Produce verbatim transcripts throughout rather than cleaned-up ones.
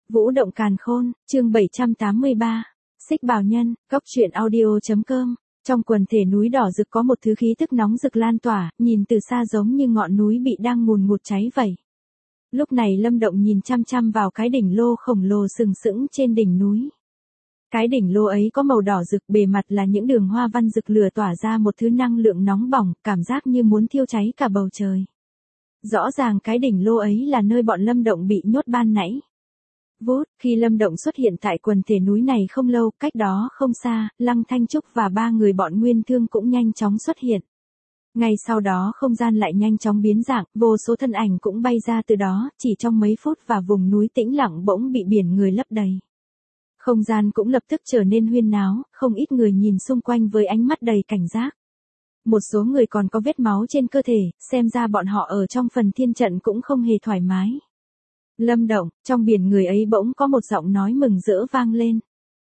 Vũ động càn khôn, chương bảy trăm tám mươi ba. Xích bào nhân, góc truyện audio.com. Trong quần thể núi đỏ rực có một thứ khí tức nóng rực lan tỏa, nhìn từ xa giống như ngọn núi bị đang ngùn ngụt cháy vậy. Lúc này Lâm Động nhìn chăm chăm vào cái đỉnh lô khổng lồ sừng sững trên đỉnh núi. Cái đỉnh lô ấy có màu đỏ rực, bề mặt là những đường hoa văn rực lửa tỏa ra một thứ năng lượng nóng bỏng, cảm giác như muốn thiêu cháy cả bầu trời. Rõ ràng cái đỉnh lô ấy là nơi bọn Lâm Động bị nhốt ban nãy. Vút, khi Lâm Động xuất hiện tại quần thể núi này không lâu, cách đó không xa, Lăng Thanh Trúc và ba người bọn Nguyên Thương cũng nhanh chóng xuất hiện. Ngay sau đó không gian lại nhanh chóng biến dạng, vô số thân ảnh cũng bay ra từ đó, chỉ trong mấy phút và vùng núi tĩnh lặng bỗng bị biển người lấp đầy. Không gian cũng lập tức trở nên huyên náo, không ít người nhìn xung quanh với ánh mắt đầy cảnh giác. Một số người còn có vết máu trên cơ thể, xem ra bọn họ ở trong phần thiên trận cũng không hề thoải mái. Lâm Động, trong biển người ấy bỗng có một giọng nói mừng rỡ vang lên.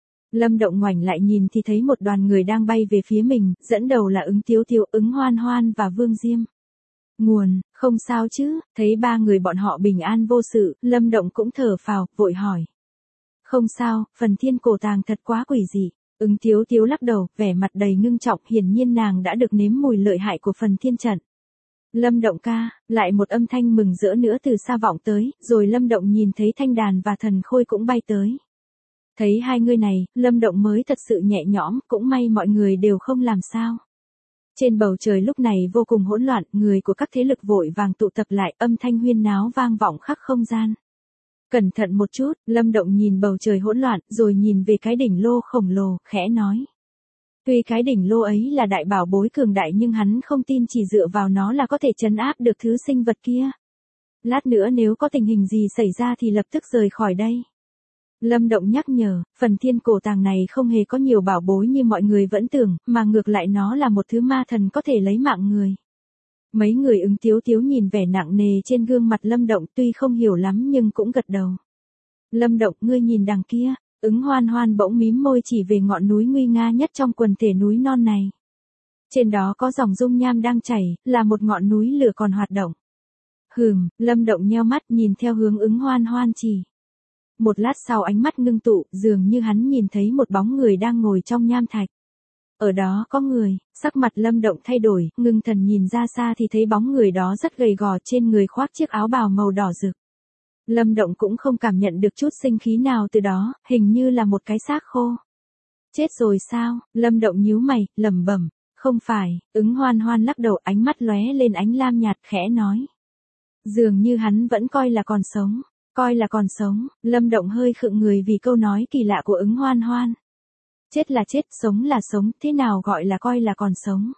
Lâm Động ngoảnh lại nhìn thì thấy một đoàn người đang bay về phía mình, dẫn đầu là Ứng Tiếu Tiếu, Ứng Hoan Hoan và Vương Diêm. Nguồn, không sao chứ, thấy ba người bọn họ bình an vô sự, Lâm Động cũng thở phào, vội hỏi. Không sao, phần thiên cổ tàng thật quá quỷ dị. Ứng Tiếu Tiếu lắc đầu, vẻ mặt đầy ngưng trọng, hiển nhiên nàng đã được nếm mùi lợi hại của phần thiên trận. Lâm Động ca, lại một âm thanh mừng rỡ nữa từ xa vọng tới, rồi Lâm Động nhìn thấy Thanh Đàn và Thần Khôi cũng bay tới. Thấy hai người này, Lâm Động mới thật sự nhẹ nhõm, cũng may mọi người đều không làm sao. Trên bầu trời lúc này vô cùng hỗn loạn, người của các thế lực vội vàng tụ tập lại, âm thanh huyên náo vang vọng khắp không gian. Cẩn thận một chút, Lâm Động nhìn bầu trời hỗn loạn, rồi nhìn về cái đỉnh lô khổng lồ, khẽ nói. Tuy cái đỉnh lô ấy là đại bảo bối cường đại nhưng hắn không tin chỉ dựa vào nó là có thể trấn áp được thứ sinh vật kia. Lát nữa nếu có tình hình gì xảy ra thì lập tức rời khỏi đây. Lâm Động nhắc nhở, phần thiên cổ tàng này không hề có nhiều bảo bối như mọi người vẫn tưởng, mà ngược lại nó là một thứ ma thần có thể lấy mạng người. Mấy người Ứng Tiếu Tiếu nhìn vẻ nặng nề trên gương mặt Lâm Động tuy không hiểu lắm nhưng cũng gật đầu. Lâm Động, ngươi nhìn đằng kia. Ứng Hoan Hoan bỗng mím môi chỉ về ngọn núi nguy nga nhất trong quần thể núi non này. Trên đó có dòng dung nham đang chảy, là một ngọn núi lửa còn hoạt động. Hừm, Lâm Động nheo mắt nhìn theo hướng Ứng Hoan Hoan chỉ. Một lát sau ánh mắt ngưng tụ, dường như hắn nhìn thấy một bóng người đang ngồi trong nham thạch. Ở đó có người, sắc mặt Lâm Động thay đổi, ngưng thần nhìn ra xa thì thấy bóng người đó rất gầy gò, trên người khoác chiếc áo bào màu đỏ rực. Lâm Động cũng không cảm nhận được chút sinh khí nào từ đó, hình như là một cái xác khô. Chết rồi sao? Lâm Động nhíu mày, lẩm bẩm, không phải. Ứng Hoan Hoan lắc đầu, ánh mắt lóe lên ánh lam nhạt, khẽ nói. Dường như hắn vẫn coi là còn sống, coi là còn sống. Lâm Động hơi khựng người vì câu nói kỳ lạ của Ứng Hoan Hoan. Chết là chết, sống là sống, thế nào gọi là coi là còn sống?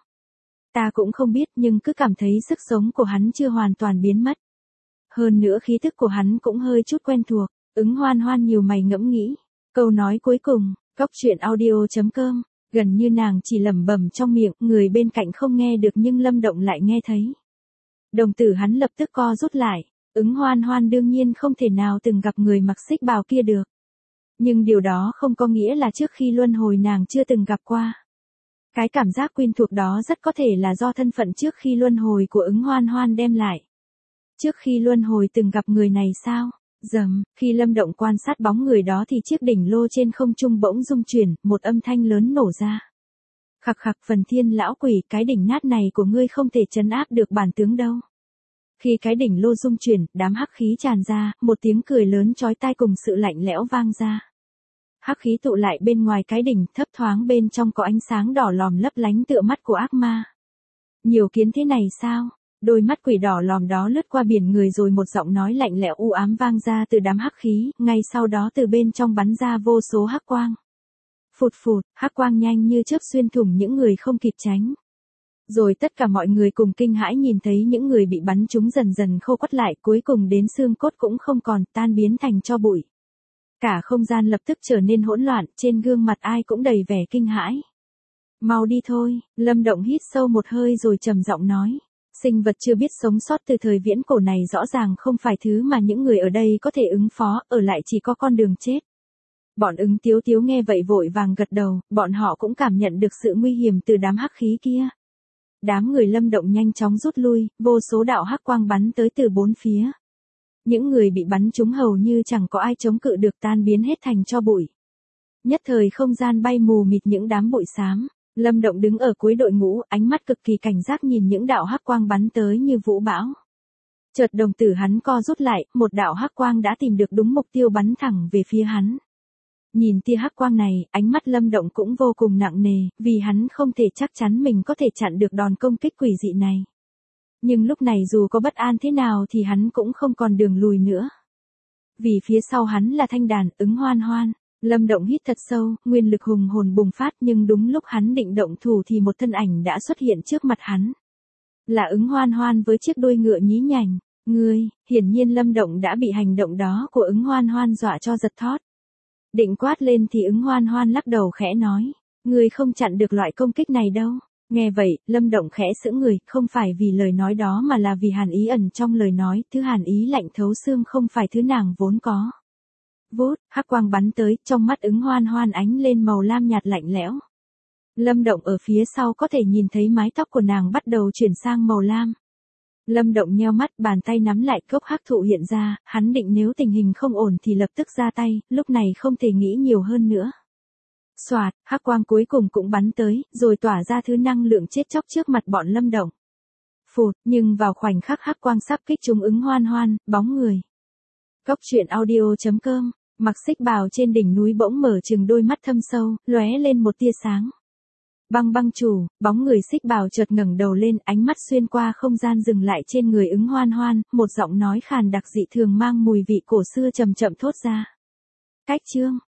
Ta cũng không biết nhưng cứ cảm thấy sức sống của hắn chưa hoàn toàn biến mất. Hơn nữa khí thức của hắn cũng hơi chút quen thuộc. Ứng Hoan Hoan nhiều mày ngẫm nghĩ. Câu nói cuối cùng, góc truyện audio.com, gần như nàng chỉ lẩm bẩm trong miệng, người bên cạnh không nghe được nhưng Lâm Động lại nghe thấy. Đồng tử hắn lập tức co rút lại. Ứng Hoan Hoan đương nhiên không thể nào từng gặp người mặc xích bào kia được. Nhưng điều đó không có nghĩa là trước khi luân hồi nàng chưa từng gặp qua. Cái cảm giác quen thuộc đó rất có thể là do thân phận trước khi luân hồi của Ứng Hoan Hoan đem lại. Trước khi luân hồi từng gặp người này sao? Dầm, khi Lâm Động quan sát bóng người đó thì chiếc đỉnh lô trên không trung bỗng rung chuyển, một âm thanh lớn nổ ra. Khặc khặc, phần thiên lão quỷ, cái đỉnh nát này của ngươi không thể trấn áp được bản tướng đâu. Khi cái đỉnh lô rung chuyển, đám hắc khí tràn ra, một tiếng cười lớn chói tai cùng sự lạnh lẽo vang ra. Hắc khí tụ lại bên ngoài cái đỉnh, thấp thoáng bên trong có ánh sáng đỏ lòm lấp lánh tựa mắt của ác ma. Nhiều kiến thế này sao? Đôi mắt quỷ đỏ lòm đó lướt qua biển người rồi một giọng nói lạnh lẽo u ám vang ra từ đám hắc khí, ngay sau đó từ bên trong bắn ra vô số hắc quang. Phụt phụt, hắc quang nhanh như chớp xuyên thủng những người không kịp tránh. Rồi tất cả mọi người cùng kinh hãi nhìn thấy những người bị bắn trúng dần dần khô quắt lại, cuối cùng đến xương cốt cũng không còn, tan biến thành tro bụi. Cả không gian lập tức trở nên hỗn loạn, trên gương mặt ai cũng đầy vẻ kinh hãi. Mau đi thôi, Lâm Động hít sâu một hơi rồi trầm giọng nói. Sinh vật chưa biết sống sót từ thời viễn cổ này rõ ràng không phải thứ mà những người ở đây có thể ứng phó, ở lại chỉ có con đường chết. Bọn Ứng Tiếu Tiếu nghe vậy vội vàng gật đầu, bọn họ cũng cảm nhận được sự nguy hiểm từ đám hắc khí kia. Đám người Lâm Động nhanh chóng rút lui, vô số đạo hắc quang bắn tới từ bốn phía. Những người bị bắn trúng hầu như chẳng có ai chống cự được, tan biến hết thành tro bụi. Nhất thời không gian bay mù mịt những đám bụi xám. Lâm Động đứng ở cuối đội ngũ, ánh mắt cực kỳ cảnh giác nhìn những đạo hắc quang bắn tới như vũ bão. Chợt đồng tử hắn co rút lại, một đạo hắc quang đã tìm được đúng mục tiêu bắn thẳng về phía hắn. Nhìn tia hắc quang này, ánh mắt Lâm Động cũng vô cùng nặng nề, vì hắn không thể chắc chắn mình có thể chặn được đòn công kích quỷ dị này. Nhưng lúc này dù có bất an thế nào thì hắn cũng không còn đường lùi nữa. Vì phía sau hắn là thanh đàn, Ứng Hoan Hoan. Lâm Động hít thật sâu, nguyên lực hùng hồn bùng phát, nhưng đúng lúc hắn định động thủ thì một thân ảnh đã xuất hiện trước mặt hắn. Là Ứng Hoan Hoan với chiếc đuôi ngựa nhí nhảnh. Ngươi, hiển nhiên Lâm Động đã bị hành động đó của Ứng Hoan Hoan dọa cho giật thót. Định quát lên thì Ứng Hoan Hoan lắc đầu khẽ nói, ngươi không chặn được loại công kích này đâu. Nghe vậy, Lâm Động khẽ sững người, không phải vì lời nói đó mà là vì hàn ý ẩn trong lời nói, thứ hàn ý lạnh thấu xương không phải thứ nàng vốn có. Vút, hắc quang bắn tới, trong mắt Ứng Hoan Hoan ánh lên màu lam nhạt lạnh lẽo. Lâm Động ở phía sau có thể nhìn thấy mái tóc của nàng bắt đầu chuyển sang màu lam. Lâm Động nheo mắt, bàn tay nắm lại cốc hắc thụ hiện ra, hắn định nếu tình hình không ổn thì lập tức ra tay, lúc này không thể nghĩ nhiều hơn nữa. Xoạt, hắc quang cuối cùng cũng bắn tới, rồi tỏa ra thứ năng lượng chết chóc trước mặt bọn Lâm Động. Phụt, nhưng vào khoảnh khắc hắc quang sắp kích trúng Ứng Hoan Hoan, bóng người. Cốc truyện audio chấm com, mặc xích bào trên đỉnh núi bỗng mở trừng đôi mắt thâm sâu, lóe lên một tia sáng. Băng Băng chủ, bóng người xích bào chợt ngẩng đầu lên, ánh mắt xuyên qua không gian dừng lại trên người Ứng Hoan Hoan, một giọng nói khàn đặc dị thường mang mùi vị cổ xưa chậm chậm thốt ra. Cách chương